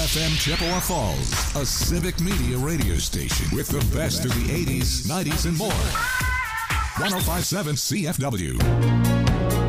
FM Chippewa Falls, a civic media radio station with the best of the 80s, 90s, and more. 105.7 CFW.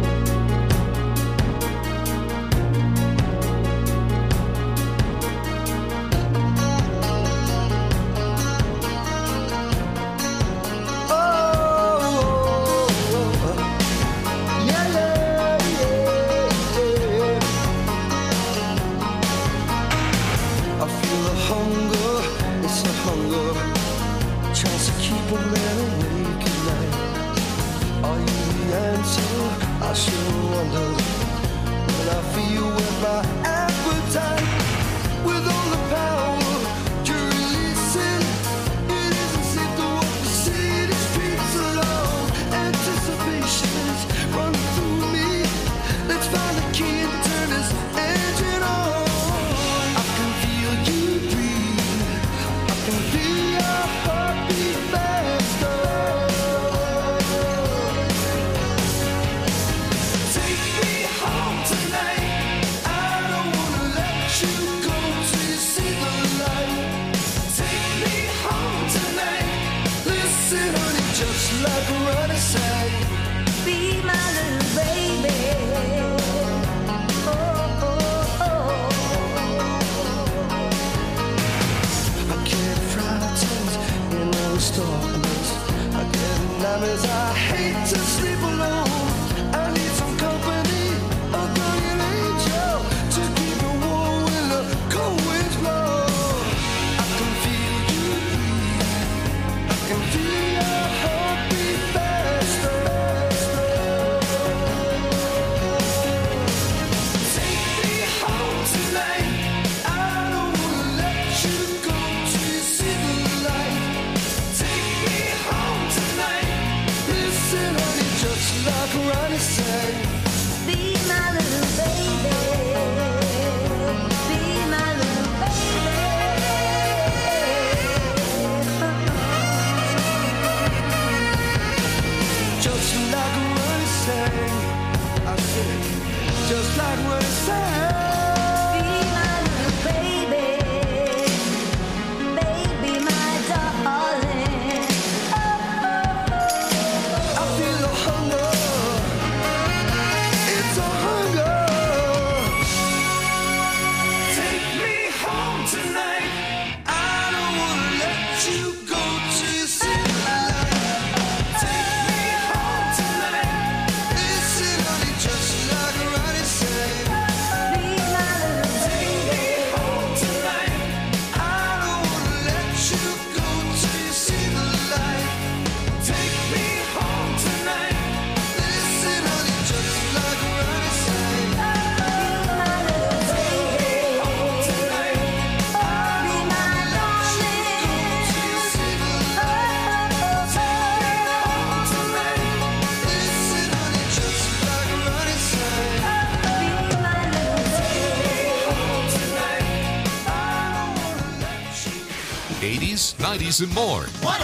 And more.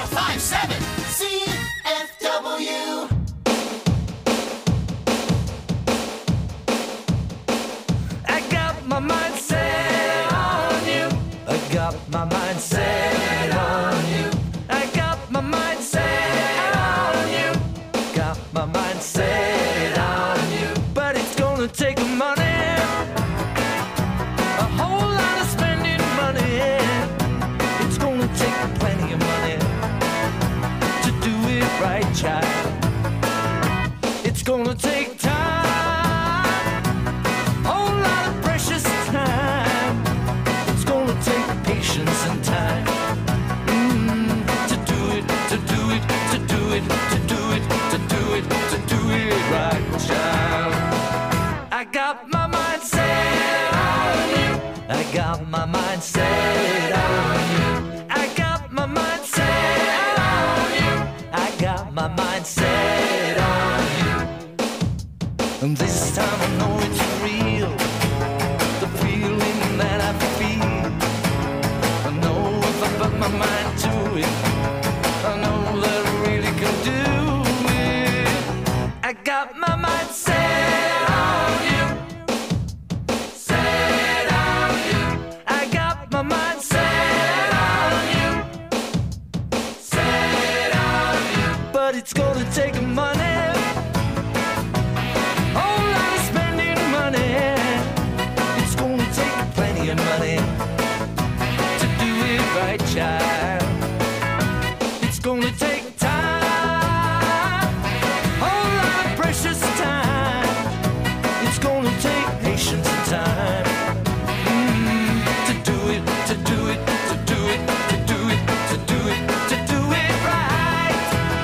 105.7 CFW. I got my mind set on you. I got my mind set on you. I got my mind set on you. Got my mind set on you. But it's gonna take money. A whole lot of spending money. It's gonna take plenty of money to do it right, child. It's gonna take time, whole lot of precious time. It's gonna take patience and time to do it, to do it, to do it, to do it, to do it, to do it right, child. I got my mind set on you. I got my mind set on you. I got my mind set on you. I got my mind set on you. And this time I know it's real. The feeling that I feel. I know if I put my mind to it, I know that I really can do it. I got my mind set on you. Set on you. I got but it's gonna take money. Whole lot of spending money. It's gonna take plenty of money to do it right, child. It's gonna take time, whole lot of precious time. It's gonna take patience and time to do it, to do it, to do it, to do it, to do it, to do it right.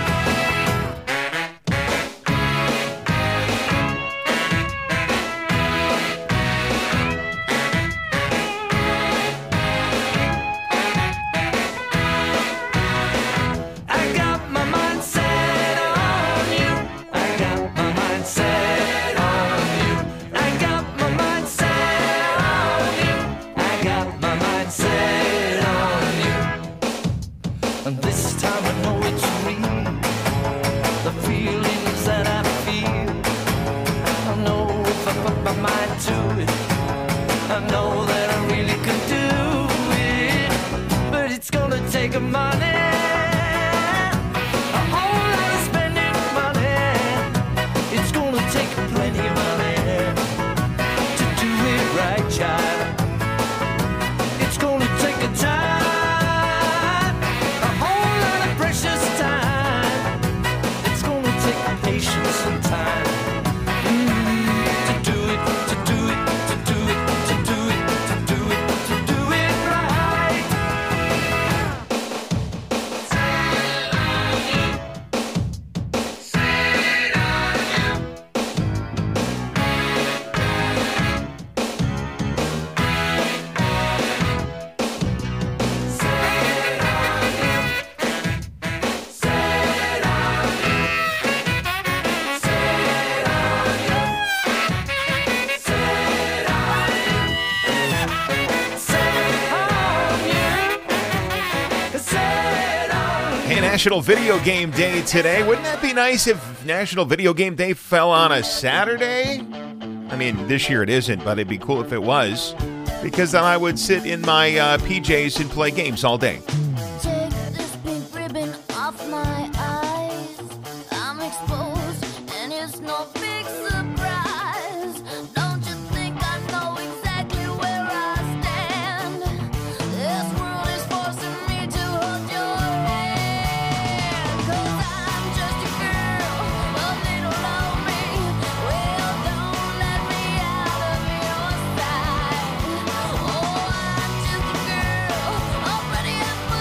I got my mind set on you. I got my mind set on you. I got my mind set on you. I got my mind set on you. And this time I know it's real. The feelings that I feel. I know if I put my mind to it, I know that I really can do it. But it's gonna take money. A whole lot of spending money. It's gonna take plenty of money to do it right, child. It's gonna take a time, a whole lot of precious time. It's gonna take patience and time to do it, to do it, to do it, to do it, to do it, to do it right. Hey, National Video Game Day today. Wouldn't that be nice if National Video Game Day fell on a Saturday? I mean, this year it isn't, but it'd be cool if it was, because then I would sit in my PJs and play games all day. Take this pink ribbon off my eyes. I'm exposed, and it's no big surprise. Don't you think I know exactly where I stand? This world is forcing me to hold your hand. 'Cause I'm just a girl, a little lonely. Well, don't let me out of your sight. Oh, I'm just a girl, all pretty and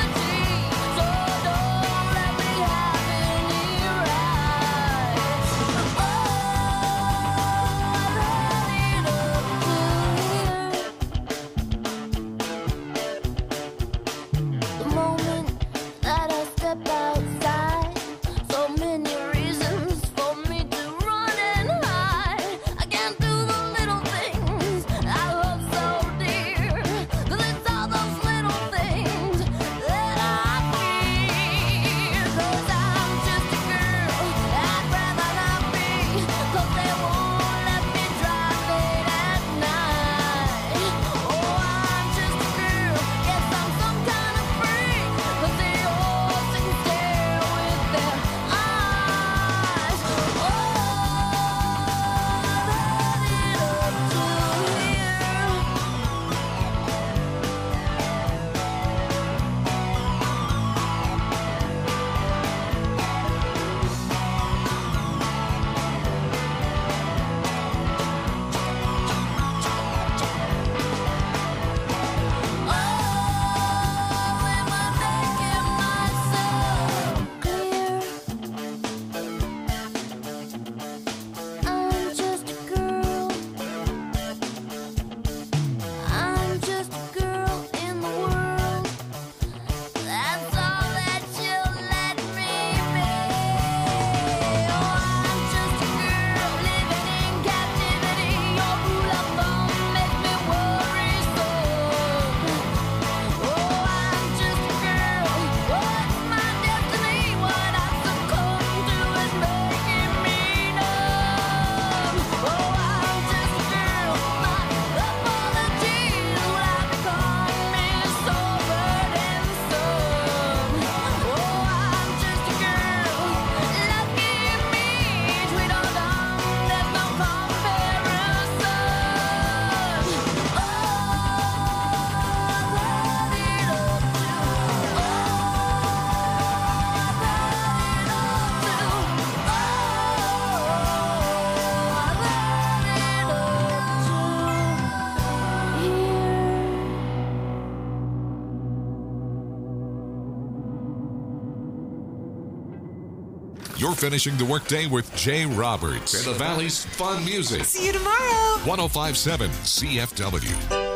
You're finishing the workday with Jay Roberts and the Valley's fun music. See you tomorrow. 105.7 CFW.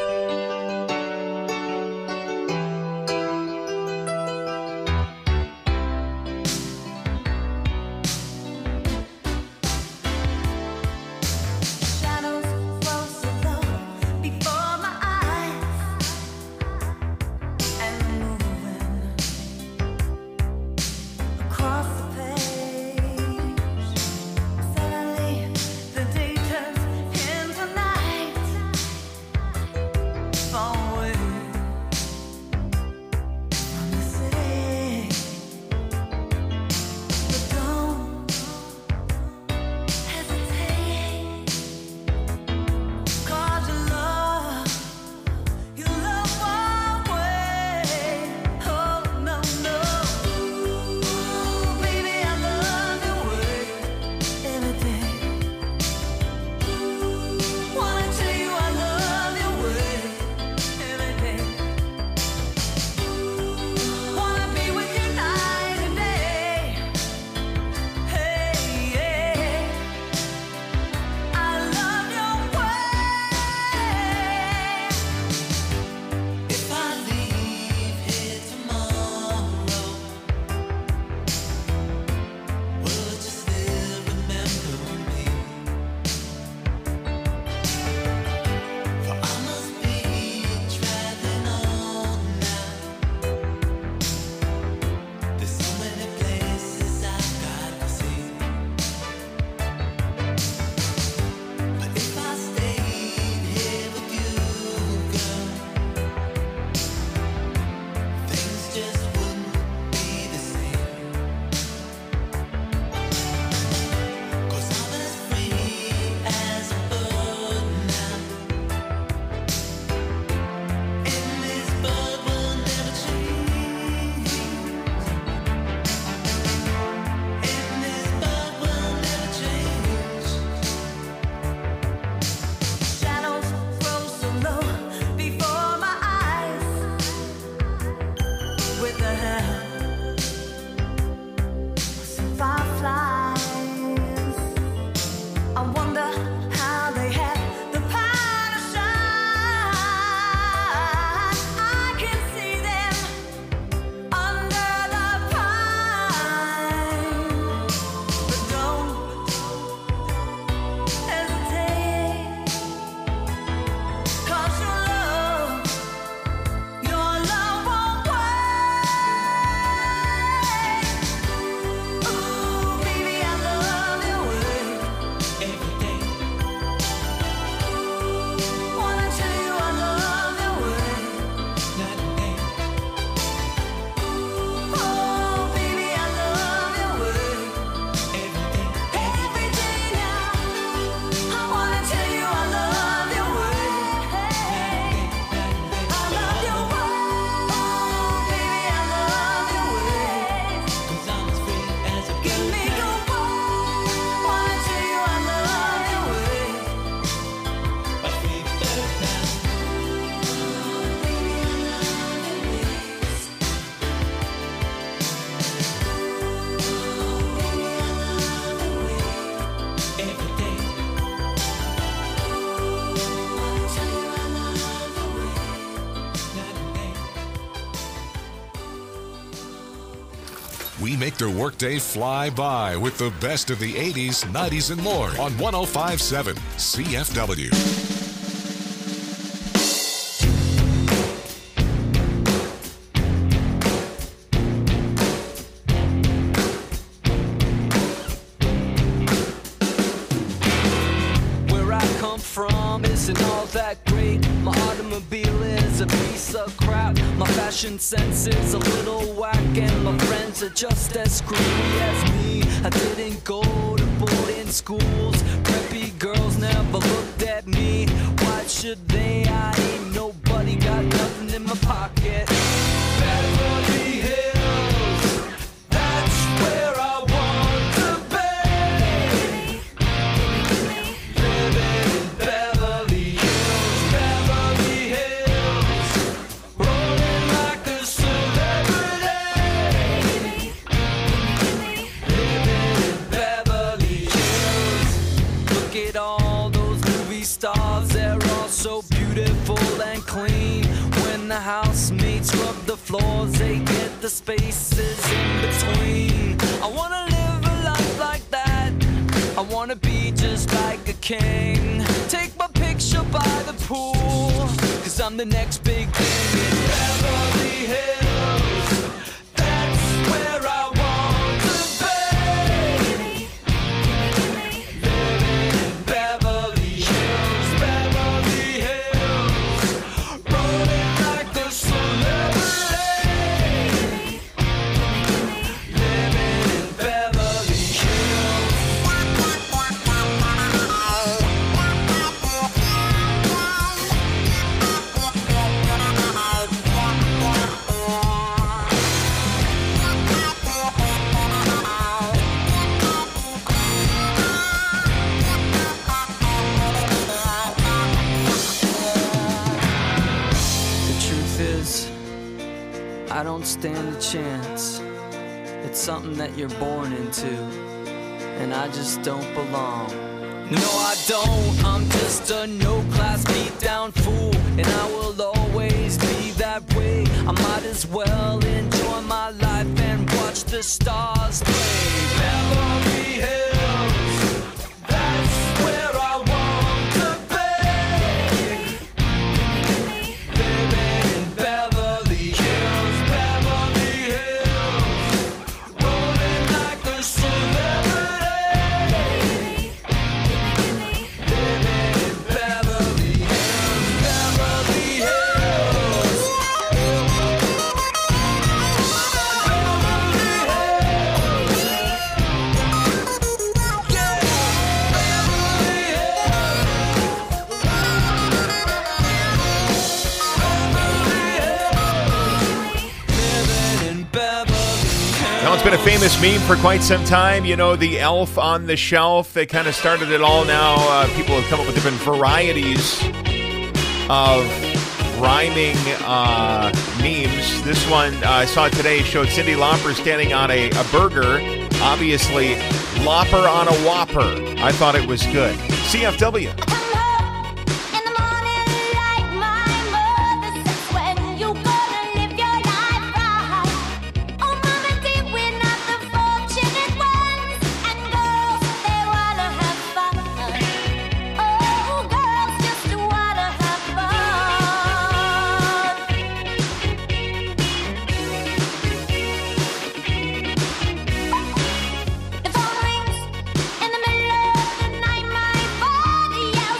We make their workday fly by with the best of the 80s, 90s, and more on 105.7 CFW. Isn't all that great. My automobile is a piece of crap. My fashion sense is a little whack, and my friends are just as screwy as me. I didn't go to boarding schools. Preppy girls never looked at me. Why should they? I ain't nobody, got nothing in my pocket. Beverly Hills, that's where I want to be. Living in Beverly Hills, Beverly Hills, rolling like a celebrity. Living housemates rub the floors, they get the spaces in between. I wanna live a life like that. I wanna be just like a king. Take my picture by the pool, 'cause I'm the next big thing in Beverly Hills. That's where I want to be. Living in Beverly Hills, Beverly Hills. Rolling like a celebrity. Living in Beverly Hills. The truth is, I don't stand a chance. It's something that you're born into, and I just don't belong. No, I don't. I'm just a no-class beat-down fool, and I will always be that way. I might as well enjoy my life and watch the stars play. Beverly Hills, that's where I want to be. Living in Beverly Hills, Beverly Hills. Rolling like a celebrity. Living in Beverly Hills, Beverly Hills. Living in Beverly Hills. Now, it's been a famous meme for quite some time. You know, the elf on the shelf. They kind of started it all now. People have come up with different varieties of rhyming memes. This one I saw today showed Cyndi Lauper standing on a burger. Obviously, Lopper on a Whopper. I thought it was good. CFW. Come home in the morning like my mother says. When you gonna live your life right? Oh, mama, dear, we're not the fortunate ones. And girls, they wanna have fun. Oh, girls just wanna have fun. The phone rings in the middle of the night. My body yells.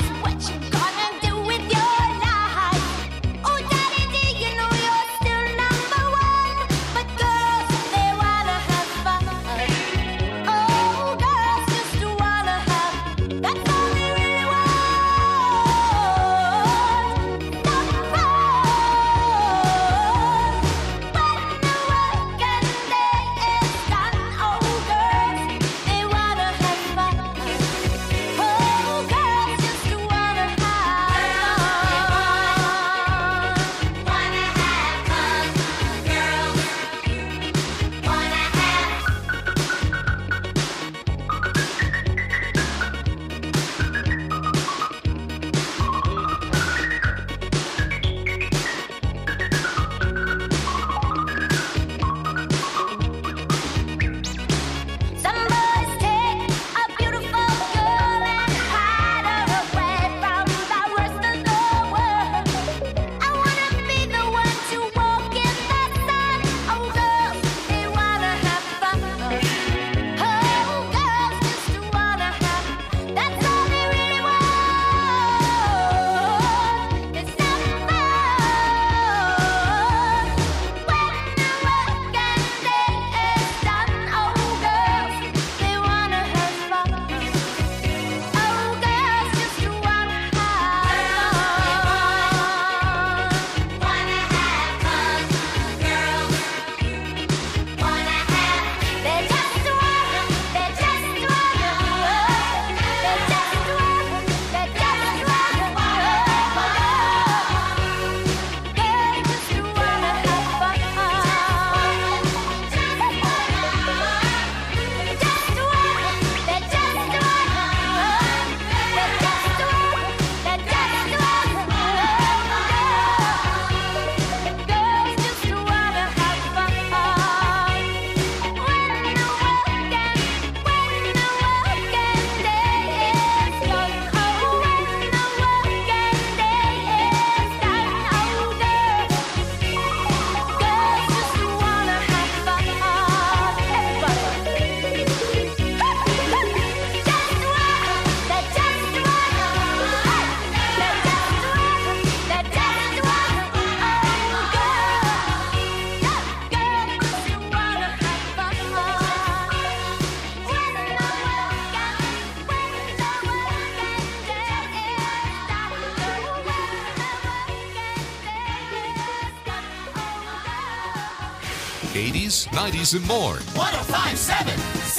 80s, 90s, and more. 1057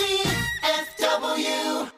CFW.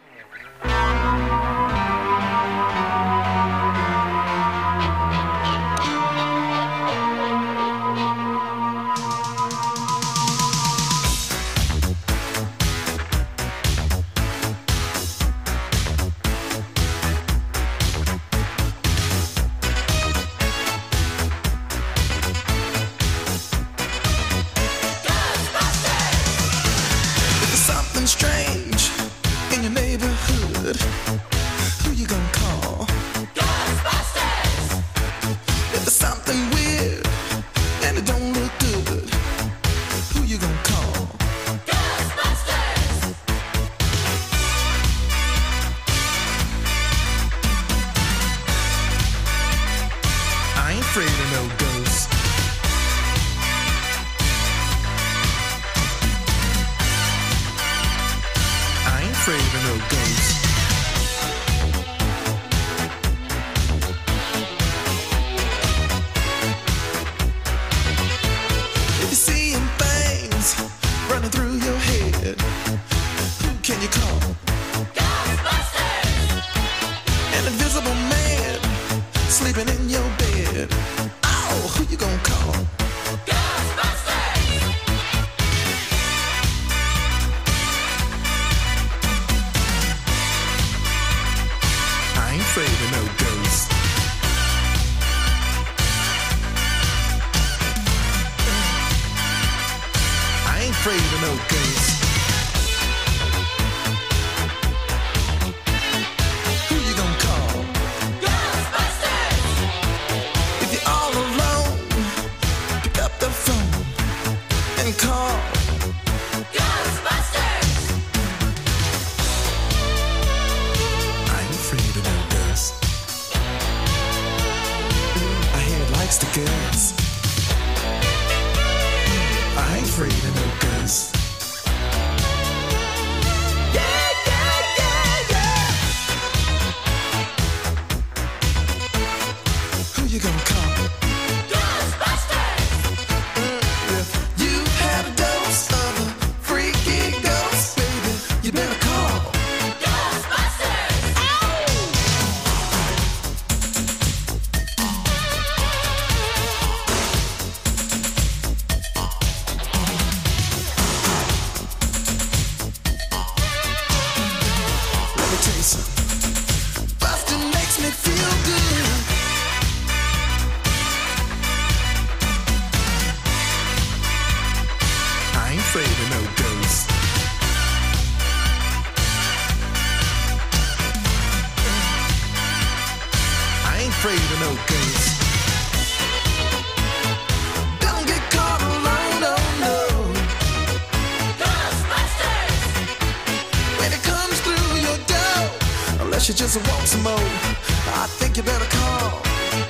You just want some more. I think you better call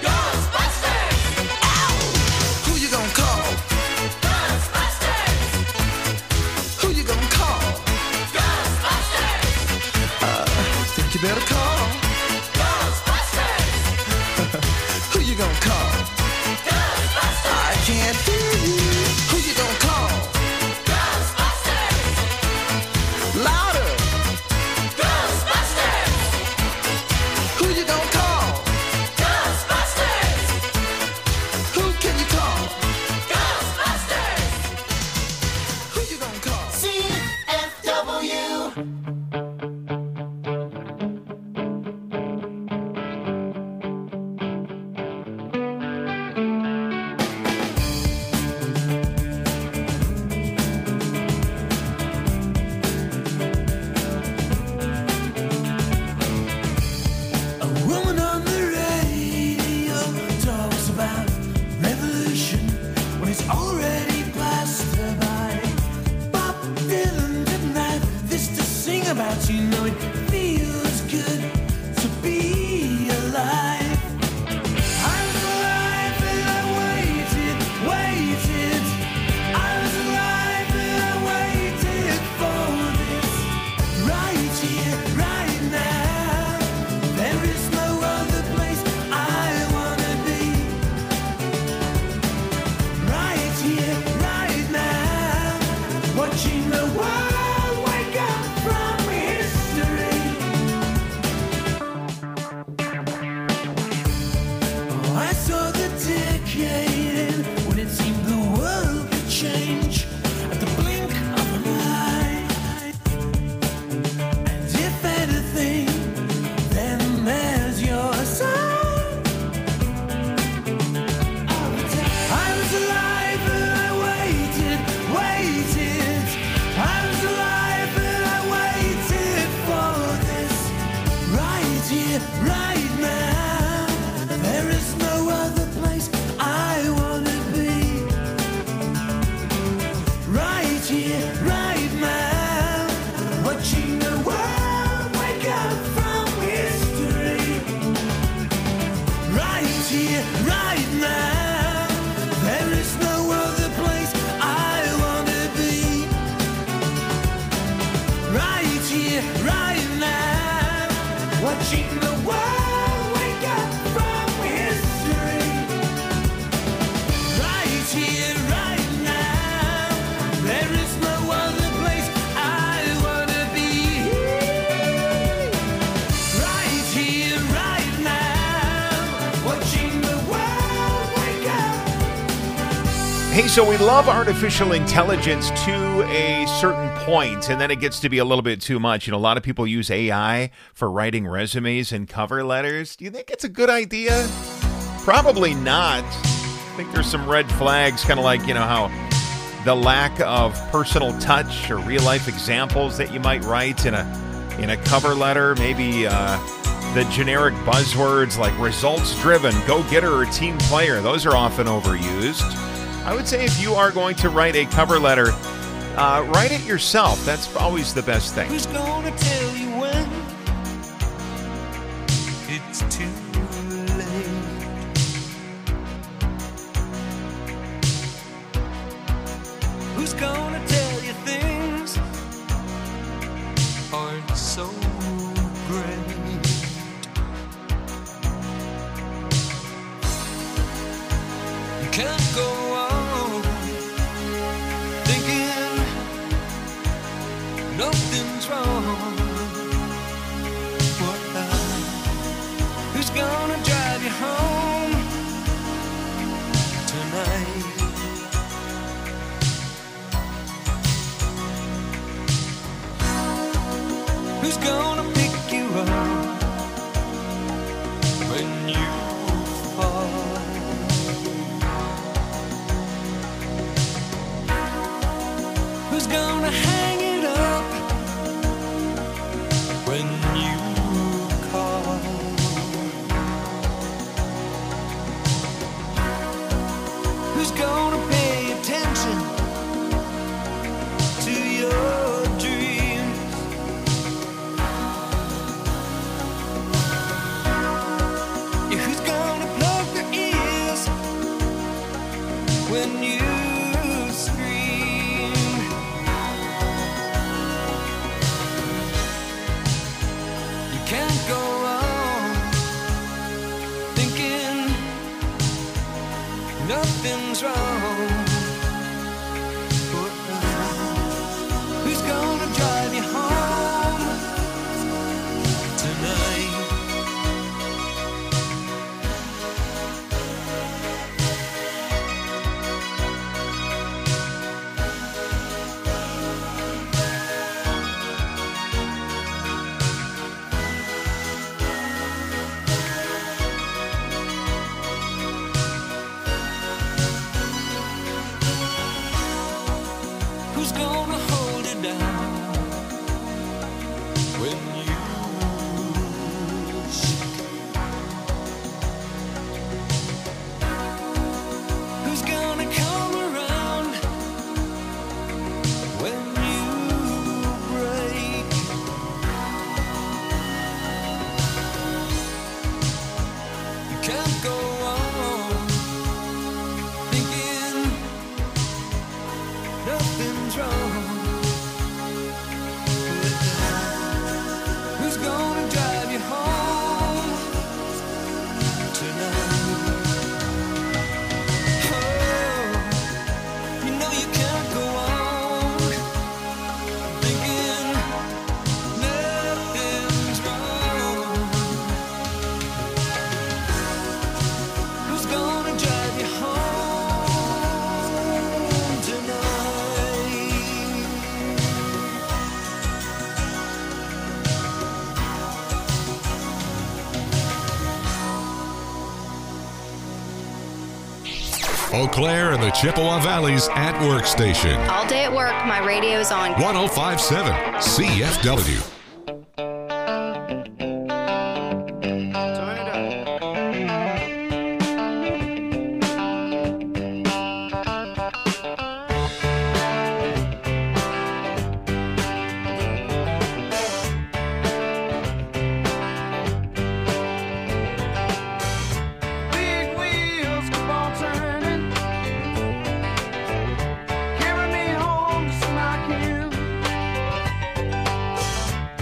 Ghostbusters. Ow! Who you gonna call? Ghostbusters. Who you gonna call? Ghostbusters. I think you better call Ghostbusters. Who you gonna call? Ghostbusters. I can't hear you. Who you gonna call? Ghostbusters. Louder. Who you gonna call? Ghostbusters! Who can you call? Ghostbusters! Who you gonna call? CFW! watching the world wake up from history. Right here, right now, there is no other place I wanna be. Right here, right now, watching the world wake up. Hey, so we love artificial intelligence to a certain point, and then it gets to be a little bit too much. You know, a lot of people use AI for writing resumes and cover letters. Do you think it's a good idea? Probably not. I think there's some red flags, kind of like, you know, how the lack of personal touch or real-life examples that you might write in a cover letter, maybe the generic buzzwords like results-driven, go-getter, or team player. Those are often overused. I would say if you are going to write a cover letter, write it yourself. That's always the best thing. Who's gonna tell you when it's too late? Who's gonna tell you things aren't so great? You can't go on thinking nothing's wrong. What who's gonna drive you home tonight? Who's gonna pick you up when you fall? Who's gonna hang it up when you call? Who's gonna pay attention to your dreams? Yeah, who's gonna plug their ears when you scream? You can't go on thinking nothing's wrong. Who's gonna drive you home tonight? Who's gonna hold it down when you shake? Who's gonna come around when you break? You can't go on thinking nothing's wrong. Who's gonna drive you home tonight? Oh, you know you can't go on thinking nothing's wrong. Who's gonna drive you home tonight? Eau Claire and the Chippewa Valley's at Work station. All day at work, my radio's on. 1057 CFW. Big wheels keep on turning, carry me home to Smack Hill.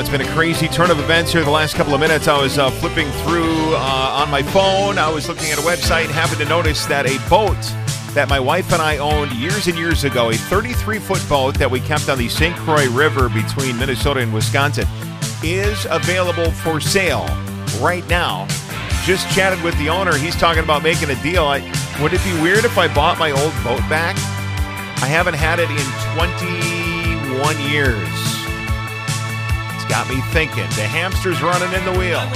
it's been a crazy turn of events here the last couple of minutes. I was flipping through on my phone. I was looking at a website and happened to notice that a boat that my wife and I owned years and years ago, a 33-foot boat that we kept on the St. Croix River between Minnesota and Wisconsin, is available for sale right now. Just chatted with the owner. He's talking about making a deal. Would it be weird if I bought my old boat back? I haven't had it in 21 years. It's got me thinking. The hamster's running in the wheel.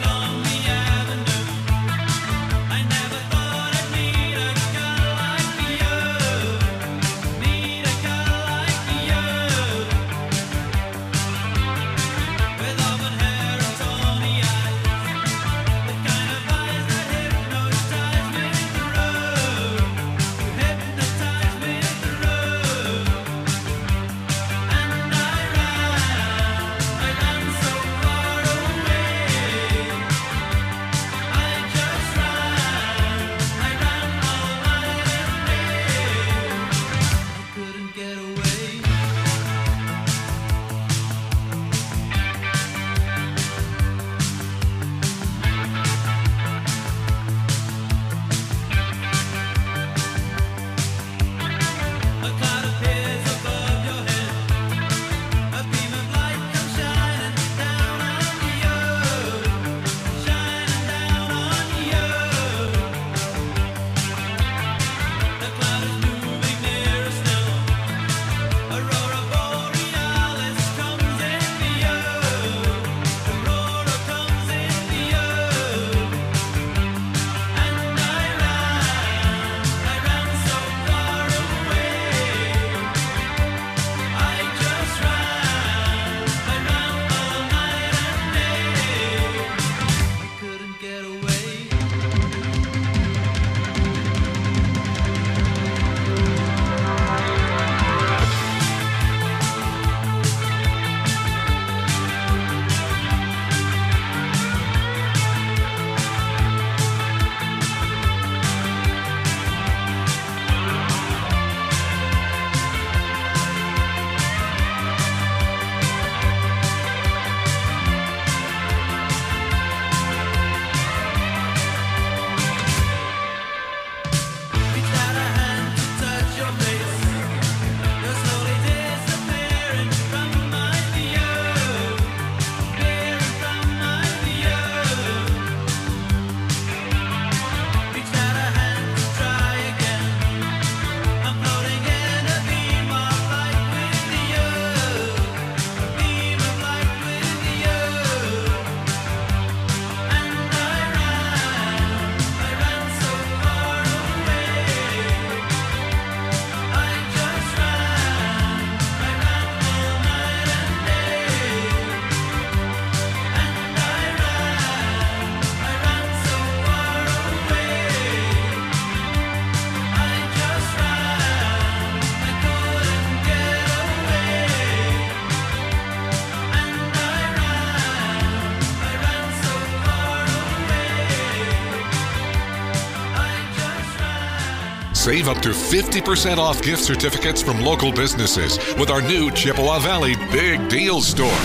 Save up to 50% off gift certificates from local businesses with our new Chippewa Valley Big Deals store.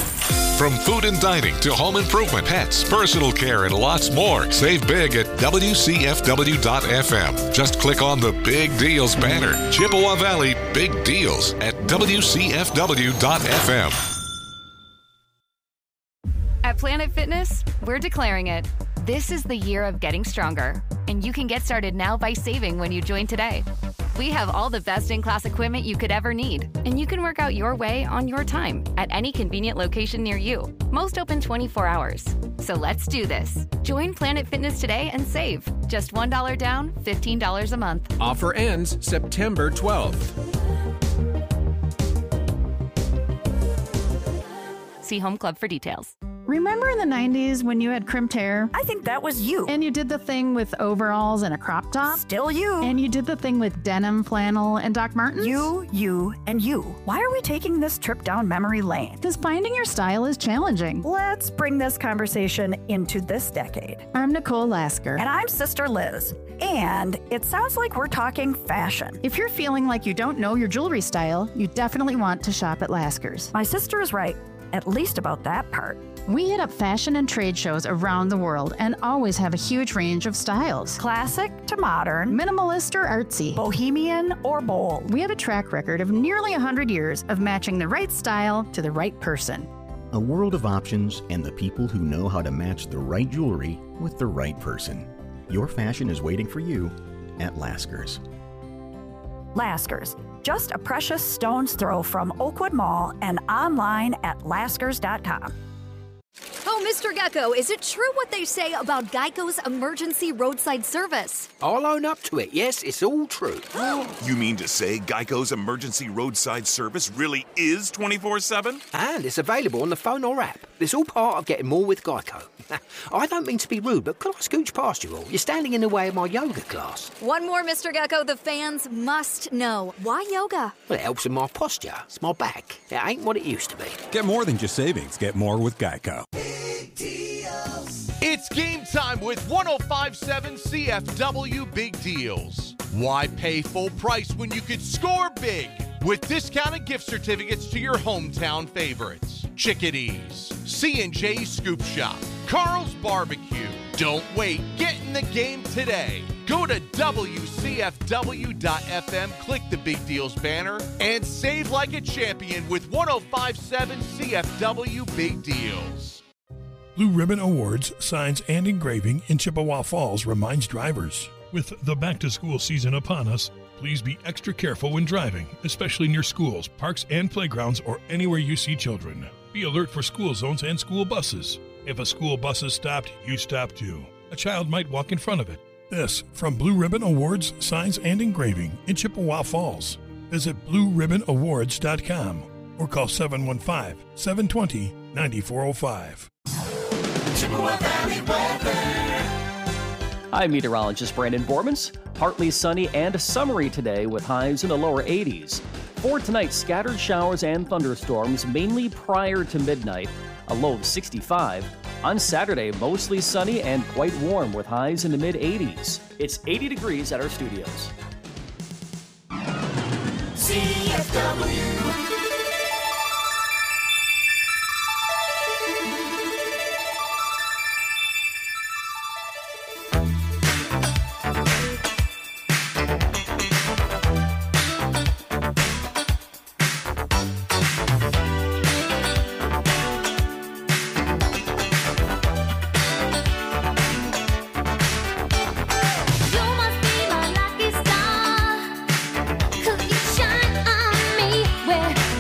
From food and dining to home improvement, pets, personal care, and lots more. Save big at WCFW.FM. Just click on the Big Deals banner. Chippewa Valley Big Deals at WCFW.FM. At Planet Fitness, we're declaring it. This is the year of getting stronger, and you can get started now by saving when you join today. We have all the best-in-class equipment you could ever need, and you can work out your way on your time at any convenient location near you. Most open 24 hours. So let's do this. Join Planet Fitness today and save. Just $1 down, $15 a month. Offer ends September 12th. See Home Club for details. Remember in the 90s when you had crimped hair? I think that was you. And you did the thing with overalls and a crop top? Still you. And you did the thing with denim, flannel, and Doc Martens? You, and you. Why are we taking this trip down memory lane? Because finding your style is challenging. Let's bring this conversation into this decade. I'm Nicole Lasker. And I'm Sister Liz. And it sounds like we're talking fashion. If you're feeling like you don't know your jewelry style, you definitely want to shop at Lasker's. My sister is right. at least about that part. We hit up fashion and trade shows around the world and always have a huge range of styles. Classic to modern, Minimalist or artsy, bohemian or bold. We have a track record of nearly 100 years of matching the right style to the right person. A world of options and the people who know how to match the right jewelry with the right person. Your fashion is waiting for you at Lasker's. Lasker's, just a precious stone's throw from Oakwood Mall and online at laskers.com. Oh, Mr. Gecko, is it true what they say about Geico's emergency roadside service? I'll own up to it. Yes, it's all true. You mean to say Geico's emergency roadside service really is 24/7? And it's available on the phone or app. It's all part of getting more with Geico. I don't mean to be rude, but could I scooch past you all? You're standing in the way of my yoga class. One more, Mr. Gecko, the fans must know. Why yoga? Well, it helps with my posture. It's my back. It ain't what it used to be. Get more than just savings. Get more with Geico. It's game time with 105.7 CFW Big Deals. Why pay full price when you could score big with discounted gift certificates to your hometown favorites? Chickadees, C&J Scoop Shop, Carl's Barbecue. Don't wait. Get in the game today. Go to WCFW.FM, click the Big Deals banner, and save like a champion with 105.7 CFW Big Deals. Blue Ribbon Awards, Signs and Engraving in Chippewa Falls reminds drivers, with the back-to-school season upon us, please be extra careful when driving, especially near schools, parks, and playgrounds, or anywhere you see children. Be alert for school zones and school buses. If a school bus is stopped, you stop too. A child might walk in front of it. This from Blue Ribbon Awards, Signs and Engraving in Chippewa Falls. Visit BlueRibbonAwards.com or call 715-720-9405. Chippewa Valley weather. I'm meteorologist Brandon Bormans. Partly sunny and summery today with highs in the lower 80s. For tonight, scattered showers and thunderstorms, mainly prior to midnight, a low of 65. On Saturday, mostly sunny and quite warm with highs in the mid-80s. It's 80 degrees at our studios. CFW. Where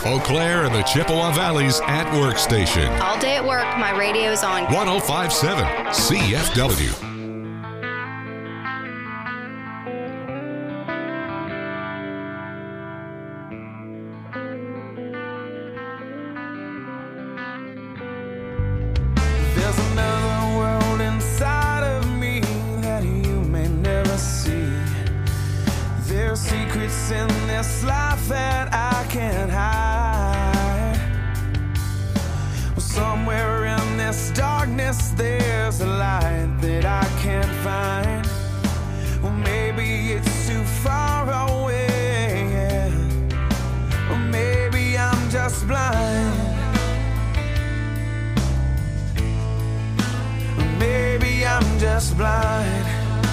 Eau Claire and the Chippewa Valley's at work station. All day at work, my radio's on. 1057 CFW. There's another world inside of me that you may never see. There's secrets in this life that I can't hide. Well, somewhere in this darkness there's a light that I can't find. Well, maybe it's too far away, yeah. Or maybe I'm just blind. Maybe I'm just blind.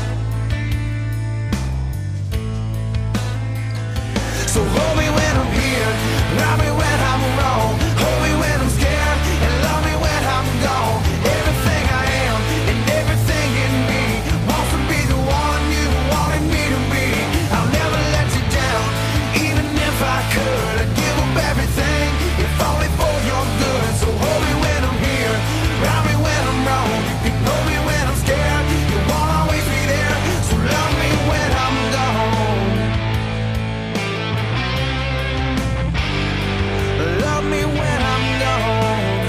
So hold me when I'm here, love me when I'm wrong, hold me when I'm scared, and love me when I'm gone. Everything I am and everything in me wants to be the one you wanted me to be. I'll never let you down, even if I could. I'd give up everything, if only for your good. So hold me when I'm here, love me when I'm wrong. You can hold me when I'm scared, you won't always be there. So love me when I'm gone. Love me when I'm gone.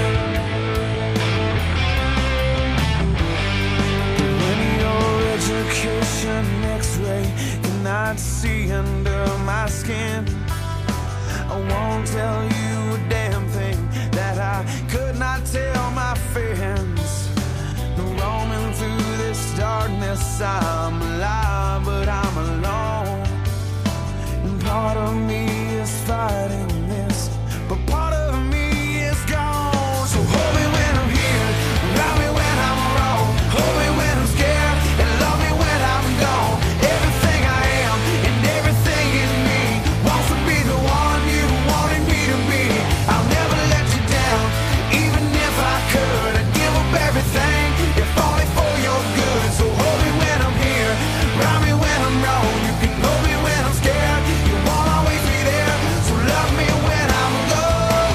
When your education X-ray cannot see under my skin, I won't tell you a damn thing that I could not tell my friends. Roaming through this darkness, I'm alive, but I'm alone. And part of me is fighting this, but part of me is gone. So hold me when I'm here, love me when I'm wrong, hold me when I'm scared, and love me when I'm gone. Everything I am and everything in me wants to be the one you wanted me to be. I'll never let you down, even if I could. I'd give up everything, if only for your good. So hold me when I'm here, love me when I'm wrong. You can hold me when I'm scared, you won't always be there. So love me when I'm gone.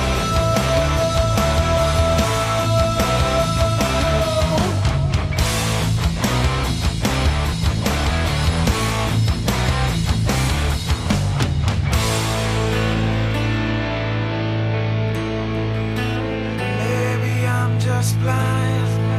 Maybe I'm just blind.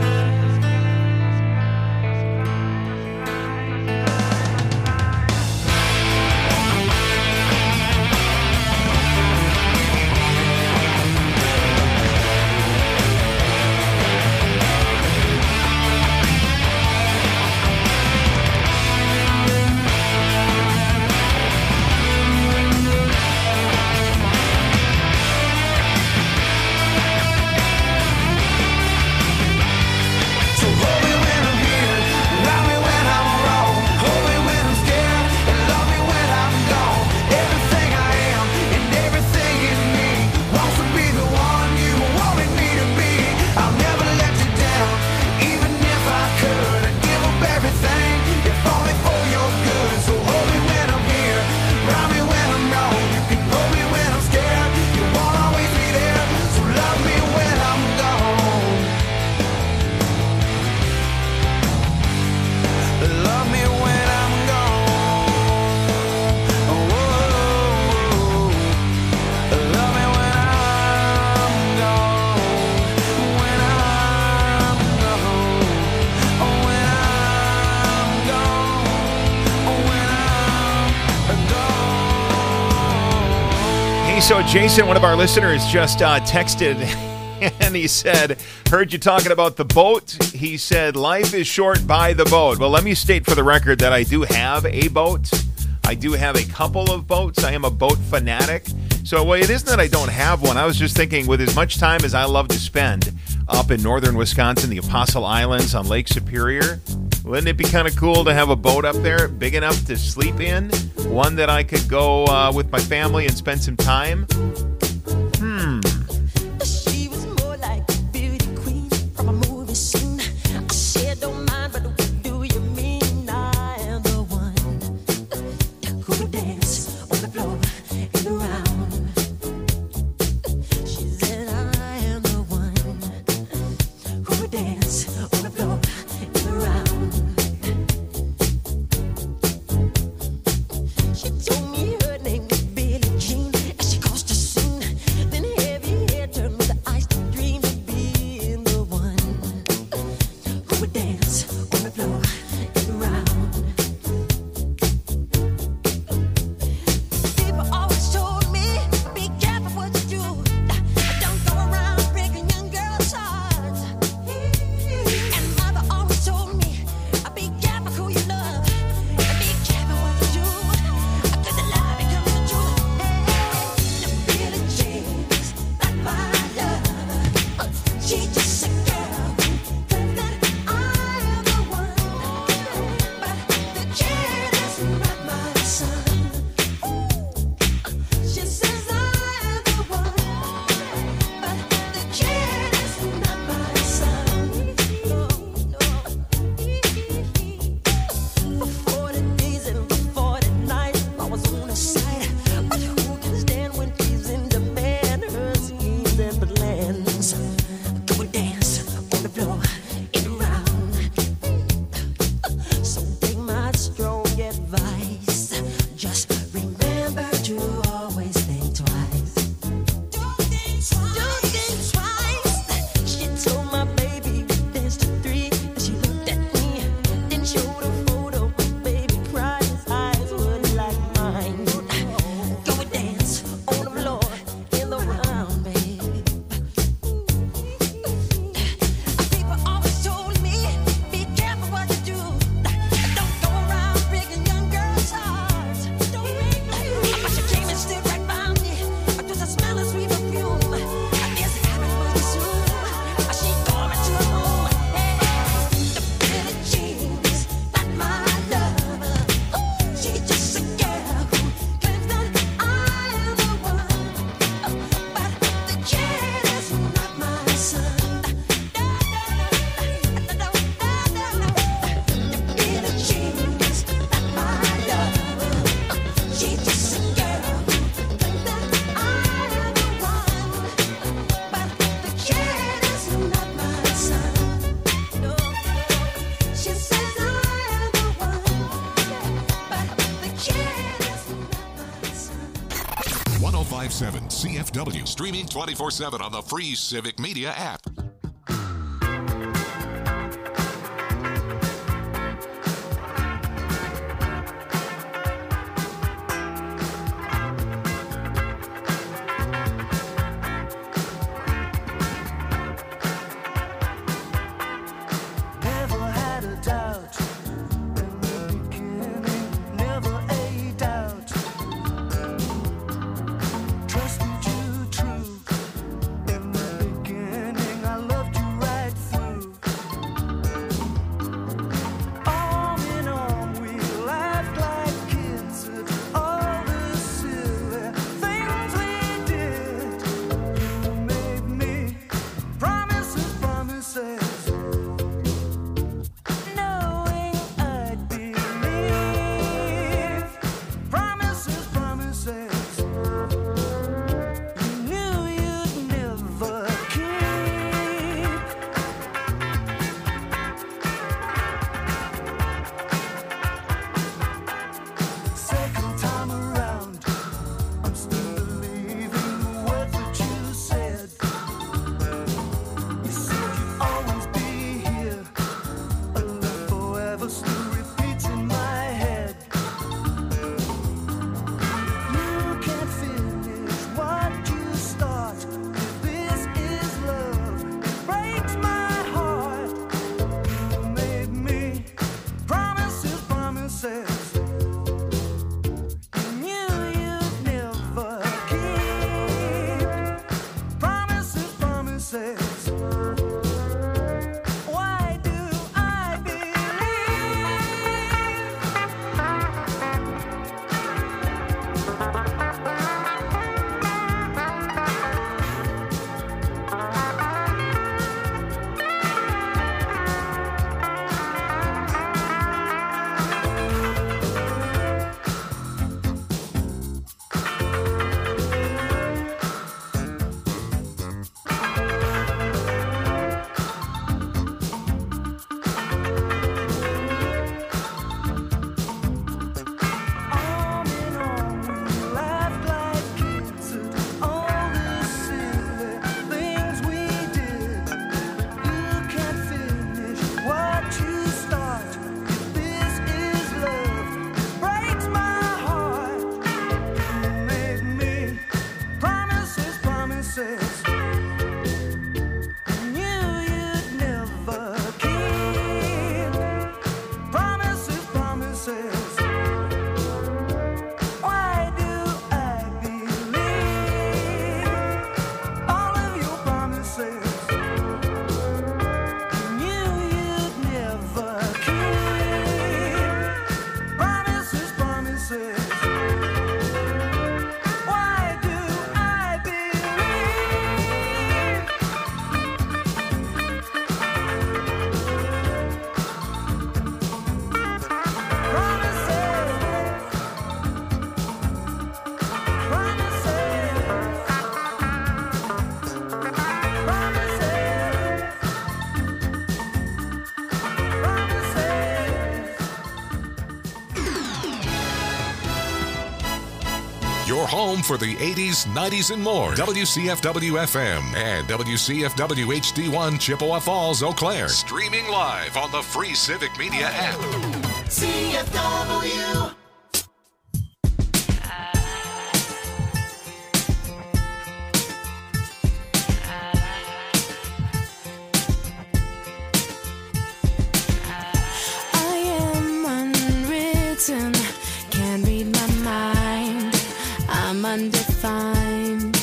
So hold me when I'm here, love me when I'm wrong, hold me when I'm scared, and love me when I'm gone. Everything I am and everything in me wants to be the one you wanted me to be. I'll never let you down, even if I could. I'd give up everything, if only for your good. So hold me when I'm here, love me when I'm wrong. You can hold me when I'm scared, you won't always be there. So love me when I'm gone. Love me when I'm gone. Whoa. Love me when I'm gone. When I'm gone. When I'm gone. When I'm gone. Hey, so Jason, one of our listeners, just texted and he said, heard you talking about the boat. He said, life is short, buy the boat. Well, let me state for the record that I do have a boat. I do have a couple of boats. I am a boat fanatic. So, well, it isn't that I don't have one. I was just thinking, with as much time as I love to spend up in northern Wisconsin, the Apostle Islands on Lake Superior, wouldn't it be kind of cool to have a boat up there big enough to sleep in? One that I could go with my family and spend some time? She was more like a beauty queen from a movie scene. I said, don't mind, but what do you mean? I am the one who will dance on the floor and around. 1057 CFW. Streaming 24/7 on the free Civic Media app. Your home for the 80s, 90s, and more. WCFW-FM and WCFW HD1 Chippewa Falls, Eau Claire. Streaming live on the free Civic Media app. CFW. I am unwritten, can't read my mind. I'm undefined.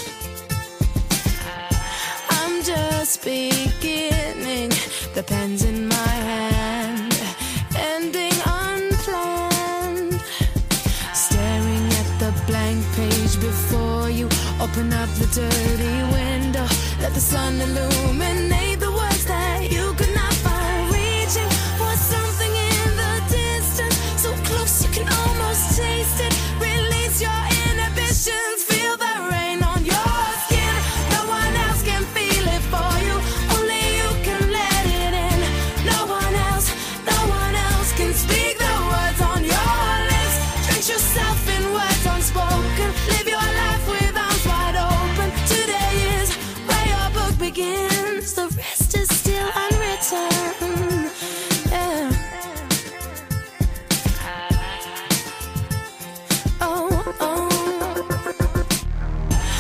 I'm just beginning, the pen's in my hand, ending unplanned. Staring at the blank page before you, open up the dirty window, let the sun illuminate the words that you could